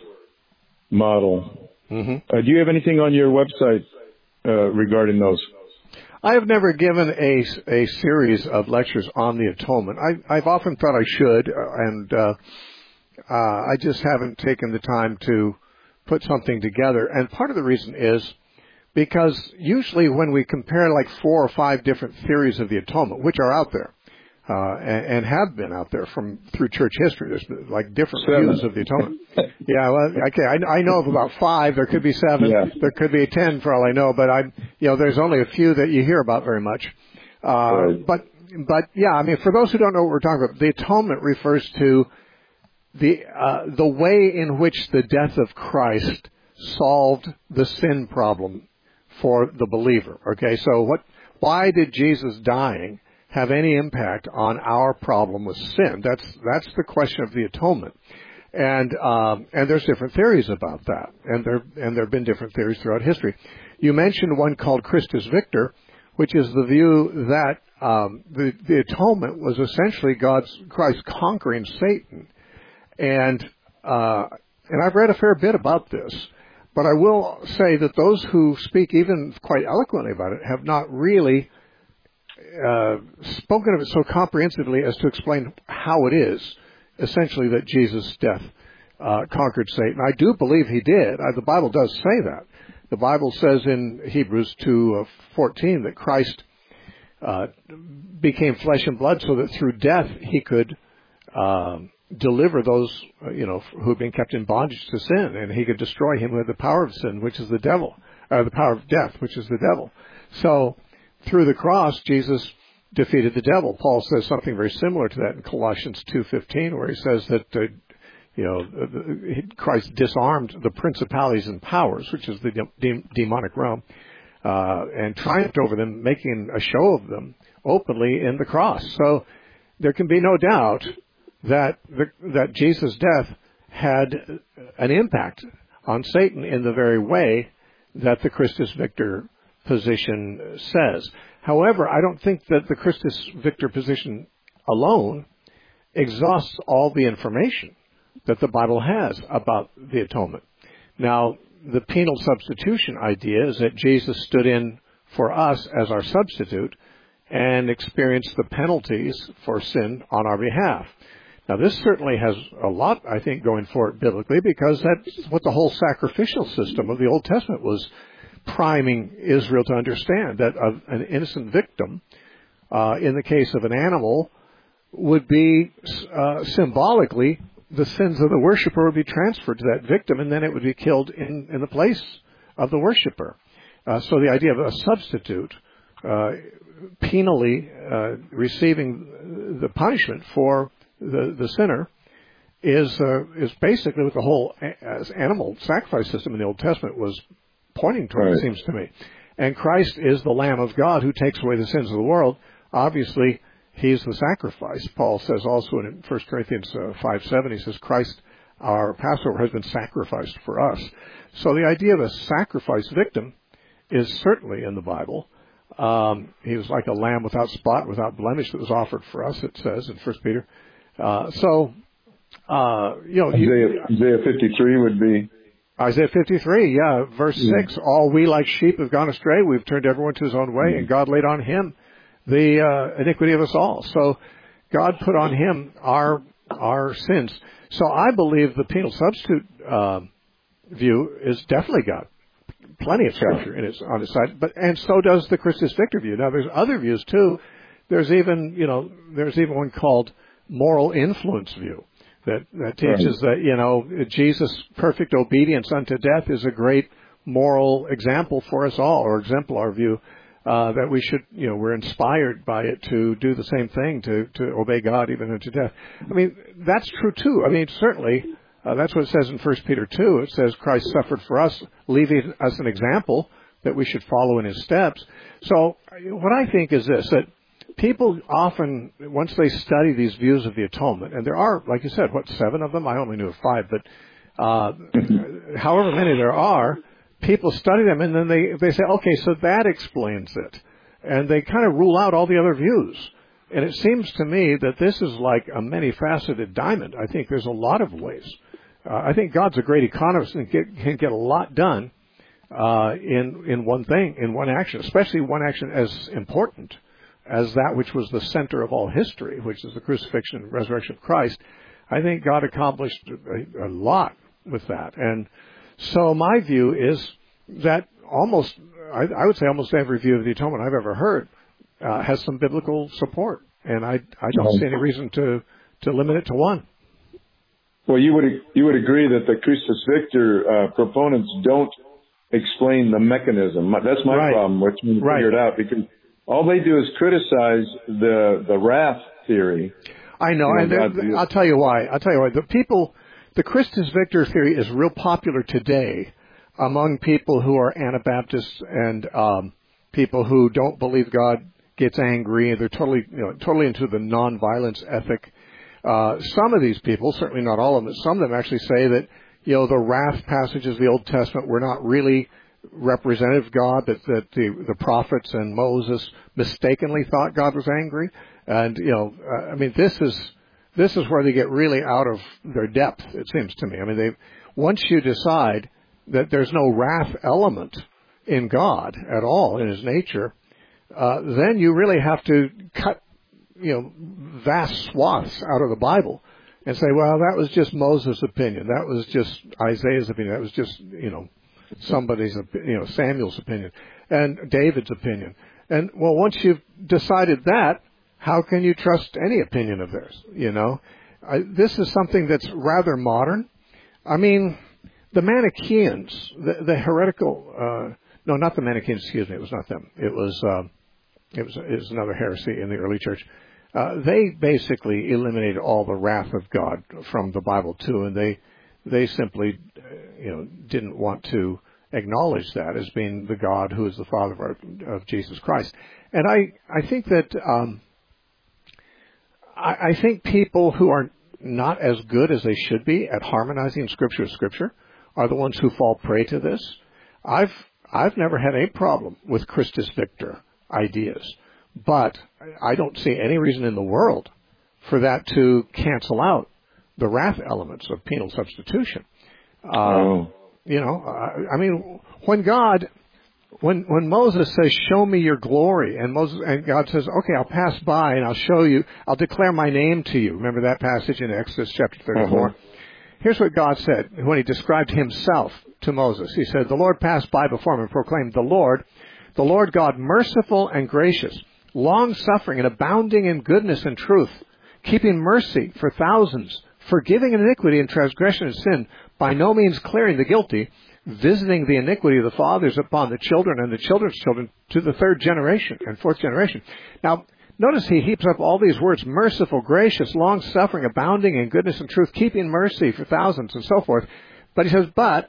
model. Mm-hmm. Uh, do you have anything on your website uh, regarding those? I have never given a, a series of lectures on the atonement. I, I've often thought I should, and uh, uh, I just haven't taken the time to put something together. And part of the reason is because usually when we compare like four or five different theories of the atonement, which are out there, Uh, and, and have been out there from through church history. There's like different seven. views of the atonement. Yeah, well, okay, I, I know of about five. There could be seven. Yeah. There could be ten for all I know. But I, you know, there's only a few that you hear about very much. Uh, right. But, but yeah, I mean, for those who don't know what we're talking about, the atonement refers to the uh, the way in which the death of Christ solved the sin problem for the believer. Okay, so what? Why did Jesus dying have any impact on our problem with sin? That's that's the question of the atonement, and um, and there's different theories about that, and there and there have been different theories throughout history. You mentioned one called Christus Victor, which is the view that um, the, the atonement was essentially God's Christ conquering Satan. And uh, and I've read a fair bit about this, but I will say that those who speak even quite eloquently about it have not really uh, spoken of it so comprehensively as to explain how it is, essentially, that Jesus' death uh, conquered Satan. I do believe he did. I, the Bible does say that. The Bible says in Hebrews two fourteen that Christ uh, became flesh and blood so that through death he could um, deliver those, uh, you know, who had been kept in bondage to sin, and he could destroy him who had the power of sin, which is the devil, or the power of death, which is the devil. So through the cross, Jesus defeated the devil. Paul says something very similar to that in Colossians two fifteen, where he says that uh, you know, Christ disarmed the principalities and powers, which is the de- demonic realm, uh, and triumphed over them, making a show of them openly in the cross. So there can be no doubt that the, that Jesus' death had an impact on Satan in the very way that the Christus Victor position says. However, I don't think that the Christus Victor position alone exhausts all the information that the Bible has about the atonement. Now, the penal substitution idea is that Jesus stood in for us as our substitute and experienced the penalties for sin on our behalf. Now, this certainly has a lot, I think, going for it biblically, because that's what the whole sacrificial system of the Old Testament was priming Israel to understand, that an innocent victim, uh, in the case of an animal, would be uh, symbolically the sins of the worshiper would be transferred to that victim, and then it would be killed in, in the place of the worshiper. Uh, so the idea of a substitute uh, penally uh, receiving the punishment for the, the sinner is uh, is basically what the whole animal sacrifice system in the Old Testament was pointing toward, right. It seems to me. And Christ is the Lamb of God who takes away the sins of the world. Obviously, he's the sacrifice. Paul says also in First Corinthians five seven, he says, Christ, our Passover, has been sacrificed for us. So the idea of a sacrifice victim is certainly in the Bible. Um, he was like a lamb without spot, without blemish that was offered for us, it says in First Peter. Uh, so, uh, you know... Isaiah, you, Isaiah fifty-three would be... Isaiah fifty-three, yeah, verse yeah. six, all we like sheep have gone astray, we've turned everyone to his own way, mm-hmm. and God laid on him the uh, iniquity of us all. So God put on him our our sins. So I believe the penal substitute uh, view is definitely got plenty of scripture in its, on its side, but and so does the Christus Victor view. Now there's other views too. There's even you know there's even one called moral influence view that that teaches right. that you know Jesus' perfect obedience unto death is a great moral example for us all, or exemplar view. Uh, that we should, you know, we're inspired by it to do the same thing, to, to obey God even unto death. I mean, that's true too. I mean, certainly, uh, that's what it says in First Peter two. It says Christ suffered for us, leaving us an example that we should follow in his steps. So what I think is this, that people often, once they study these views of the atonement, and there are, like you said, what, seven of them? I only knew of five, but uh, however many there are, people study them, and then they, they say, okay, so that explains it. And they kind of rule out all the other views. And it seems to me that this is like a many-faceted diamond. I think there's a lot of ways. Uh, I think God's a great economist and get, can get a lot done uh, in in one thing, in one action, especially one action as important as that which was the center of all history, which is the crucifixion and resurrection of Christ. I think God accomplished a, a lot with that. And so my view is that almost, I, I would say almost every view of the atonement I've ever heard uh, has some biblical support, and I, I don't see any reason to, to limit it to one. Well, you would you would agree that the Christus Victor uh, proponents don't explain the mechanism. That's my right. problem, which we right. figured out, because all they do is criticize the the wrath theory. I know, and there, I'll tell you why. I'll tell you why. The people... The Christus Victor theory is real popular today among people who are Anabaptists and um, people who don't believe God gets angry. They're totally, you know, totally into the nonviolence ethic. Uh, some of these people, certainly not all of them, but some of them actually say that, you know, the wrath passages of the Old Testament were not really representative of God, that, that the, the prophets and Moses mistakenly thought God was angry. And, you know, uh, I mean, this is, this is where they get really out of their depth, it seems to me. I mean, they, once you decide that there's no wrath element in God at all, in his nature, uh, then you really have to cut, you know, vast swaths out of the Bible and say, well, that was just Moses' opinion. That was just Isaiah's opinion. That was just, you know, somebody's, you know, Samuel's opinion and David's opinion. And, well, once you've decided that, how can you trust any opinion of theirs, you know? I, this is something that's rather modern. I mean, the Manichaeans, the, the heretical, uh, no, not the Manichaeans, excuse me, it was not them. It was, uh, it was, it was another heresy in the early church. Uh, they basically eliminated all the wrath of God from the Bible too, and they, they simply, uh, you know, didn't want to acknowledge that as being the God who is the Father of, our, of Jesus Christ. And I, I think that, um, I, I think people who are not as good as they should be at harmonizing Scripture with Scripture are the ones who fall prey to this. I've, I've never had any problem with Christus Victor ideas, but I don't see any reason in the world for that to cancel out the wrath elements of penal substitution. Uh, oh. You know, I, I mean, when God, when when Moses says, "Show me your glory," and Moses and God says, "Okay, I'll pass by and I'll show you. I'll declare my name to you." Remember that passage in Exodus chapter thirty-four. Uh-huh. Here's what God said when He described Himself to Moses. He said, "The Lord passed by before him and proclaimed, the Lord, the Lord God, merciful and gracious, long-suffering and abounding in goodness and truth, keeping mercy for thousands, forgiving iniquity and transgression and sin, by no means clearing the guilty, visiting the iniquity of the fathers upon the children and the children's children to the third generation and fourth generation." Now, notice He heaps up all these words: merciful, gracious, long-suffering, abounding in goodness and truth, keeping mercy for thousands, and so forth. But He says, but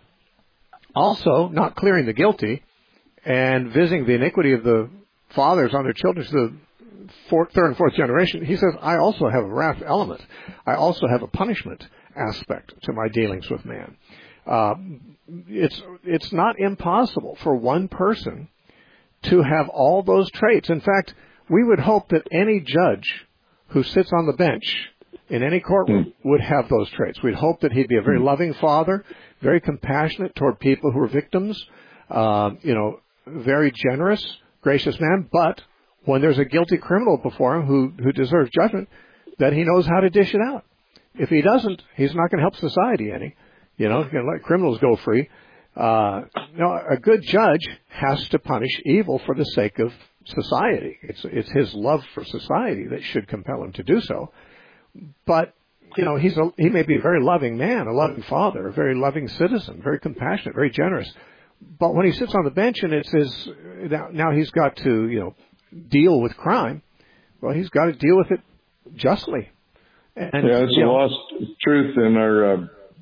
also not clearing the guilty and visiting the iniquity of the fathers on their children to the fourth, third and fourth generation. He says, I also have a wrath element. I also have a punishment aspect to my dealings with man. Uh, it's it's not impossible for one person to have all those traits. In fact, we would hope that any judge who sits on the bench in any courtroom mm. would have those traits. We'd hope that he'd be a very loving father, very compassionate toward people who are victims, uh, you know, very generous, gracious man, but when there's a guilty criminal before him who, who deserves judgment, that he knows how to dish it out. If he doesn't, he's not going to help society any. You know, he's going to let criminals go free. Uh, no, a good judge has to punish evil for the sake of society. It's, it's his love for society that should compel him to do so. But, you know, he's a, he may be a very loving man, a loving father, a very loving citizen, very compassionate, very generous. But when he sits on the bench and it says, now, now he's got to, you know, deal with crime, well, he's got to deal with it justly. And, yeah, it's a know, lost truth in our uh,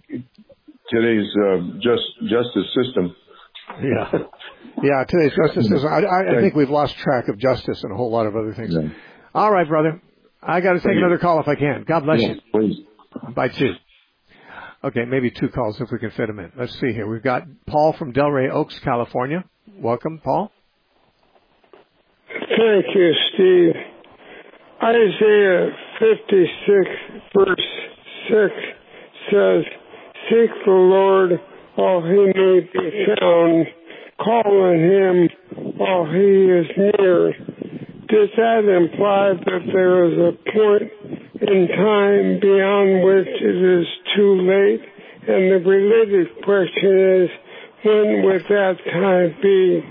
today's uh, just justice system. Yeah, yeah, today's justice system. I, I, I think we've lost track of justice and a whole lot of other things. Yeah. All right, brother. I got to take another call if I can. God bless yes, you. Please. By two. Okay, maybe two calls if we can fit them in. Let's see here. We've got Paul from Delray Oaks, California. Welcome, Paul. Thank you, Steve. Isaiah fifty-six, verse six says, "Seek the Lord while he may be found, call on him while he is near." Does that imply that there is a point in time beyond which it is too late? And the related question is, when would that time be?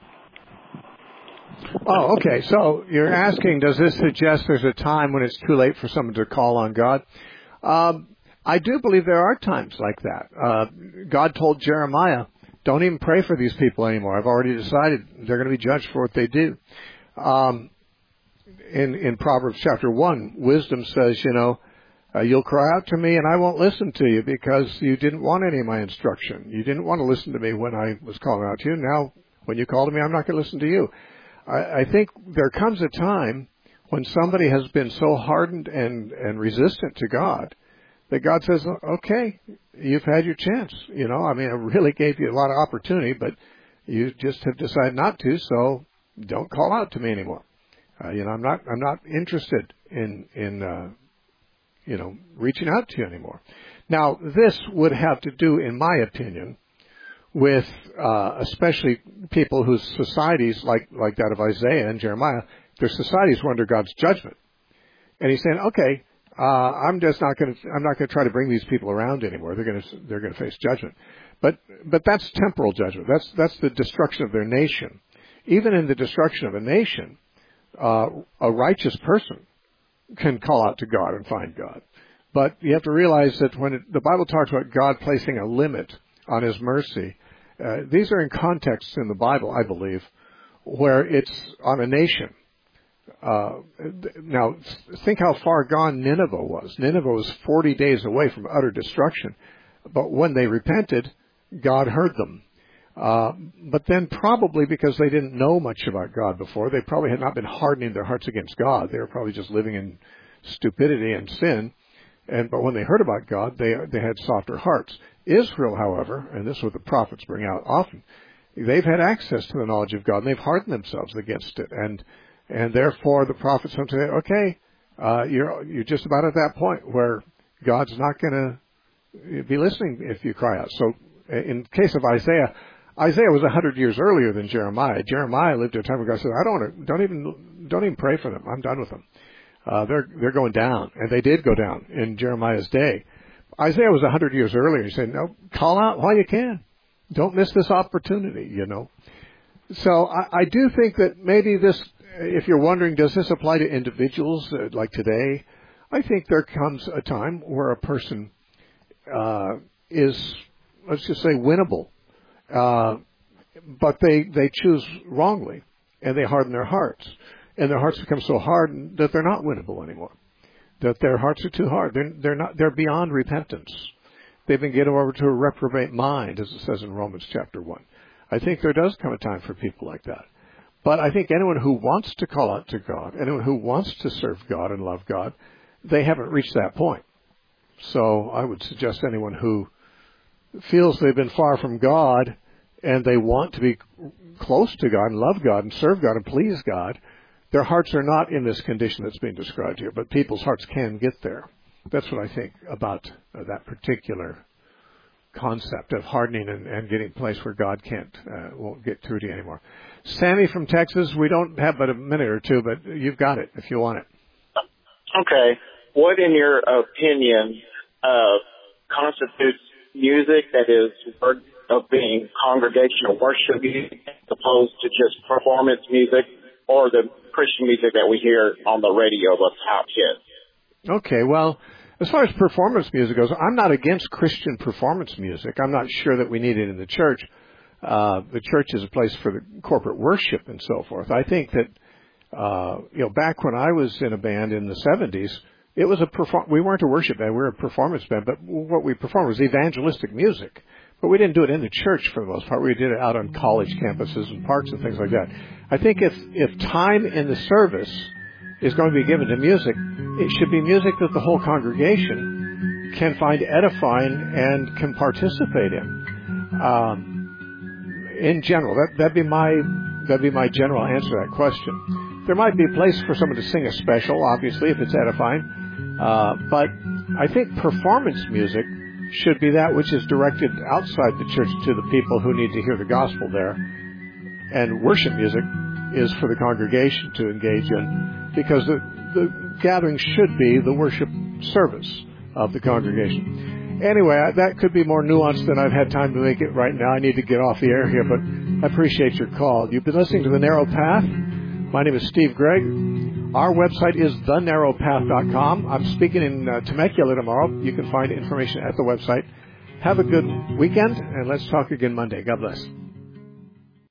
Oh, okay. So you're asking, does this suggest there's a time when it's too late for someone to call on God? Um, I do believe there are times like that. Uh, God told Jeremiah, don't even pray for these people anymore. I've already decided they're going to be judged for what they do. Um, in, in Proverbs chapter one, wisdom says, you know, uh, you'll cry out to me and I won't listen to you because you didn't want any of my instruction. You didn't want to listen to me when I was calling out to you. Now, when you call to me, I'm not going to listen to you. I, I think there comes a time when somebody has been so hardened and, and resistant to God that God says, okay, you've had your chance. You know, I mean, I really gave you a lot of opportunity, but You just have decided not to, so don't call out to me anymore. Uh, you know, I'm not, I'm not interested in, in, uh, you know, reaching out to you anymore. Now, this would have to do, in my opinion, with, uh, especially people whose societies, like, like that of Isaiah and Jeremiah, their societies were under God's judgment. And he's saying, okay, uh, I'm just not going to, I'm not going to try to bring these people around anymore. They're going to, they're going to face judgment. But, but that's temporal judgment. That's, that's the destruction of their nation. Even in the destruction of a nation, uh, a righteous person can call out to God and find God. But you have to realize that when it, the Bible talks about God placing a limit on His mercy, uh, these are in context in the Bible, I believe, where it's on a nation. Uh, now, think how far gone Nineveh was. Nineveh was forty days away from utter destruction. But when they repented, God heard them. Uh, but then probably because they didn't know much about God before, they probably had not been hardening their hearts against God. They were probably just living in stupidity and sin. And but when they heard about God, they they had softer hearts. Israel, however, and this is what the prophets bring out often, they've had access to the knowledge of God, and they've hardened themselves against it. And and therefore the prophets come to say, okay, uh, you're you're just about at that point where God's not going to be listening if you cry out. So in case of Isaiah, Isaiah was a hundred years earlier than Jeremiah. Jeremiah lived at a time where God said, I don't want to, don't even, don't even pray for them. I'm done with them. Uh, they're, they're going down. And they did go down in Jeremiah's day. Isaiah was a hundred years earlier. He said, no, call out while you can. Don't miss this opportunity, you know. So I, I do think that maybe this, if you're wondering, does this apply to individuals uh, like today? I think there comes a time where a person, uh, is, let's just say, winnable. Uh, but they, they choose wrongly, and they harden their hearts. And their hearts become so hardened that they're not winnable anymore. That their hearts are too hard. They're, they're not, they're beyond repentance. They've been given over to a reprobate mind, as it says in Romans chapter one. I think there does come a time for people like that. But I think anyone who wants to call out to God, anyone who wants to serve God and love God, they haven't reached that point. So I would suggest anyone who feels they've been far from God and they want to be close to God and love God and serve God and please God, their hearts are not in this condition that's being described here, but people's hearts can get there. That's what I think about uh, that particular concept of hardening and, and getting a place where God can't, uh, won't get through to you anymore. Sammy from Texas, we don't have but a minute or two, but you've got it if you want it. Okay. What, in your opinion, uh, constitutes music that is worthy of being congregational worship music as opposed to just performance music or the Christian music that we hear on the radio, the top hits? Okay, well, as far as performance music goes, I'm not against Christian performance music. I'm not sure that we need it in the church. Uh, the church is a place for the corporate worship and so forth. I think that, uh, you know, back when I was in a band in the seventies, it was a perform- we weren't a worship band, we were a performance band, but what we performed was evangelistic music. But we didn't do it in the church for the most part. We did it out on college campuses and parks and things like that. I think if, if time in the service is going to be given to music, it should be music that the whole congregation can find edifying and can participate in. Um, in general, that, that'd be my, that'd be my general answer to that question. There might be a place for someone to sing a special, obviously, if it's edifying. Uh, but I think performance music should be that which is directed outside the church to the people who need to hear the gospel there. And worship music is for the congregation to engage in, because the, the gathering should be the worship service of the congregation. Anyway, that could be more nuanced than I've had time to make it right now. I need to get off the air here, but I appreciate your call. You've been listening to The Narrow Path. My name is Steve Gregg. Our website is the narrow path dot com. I'm speaking in uh, Temecula tomorrow. You can find information at the website. Have a good weekend, and let's talk again Monday. God bless.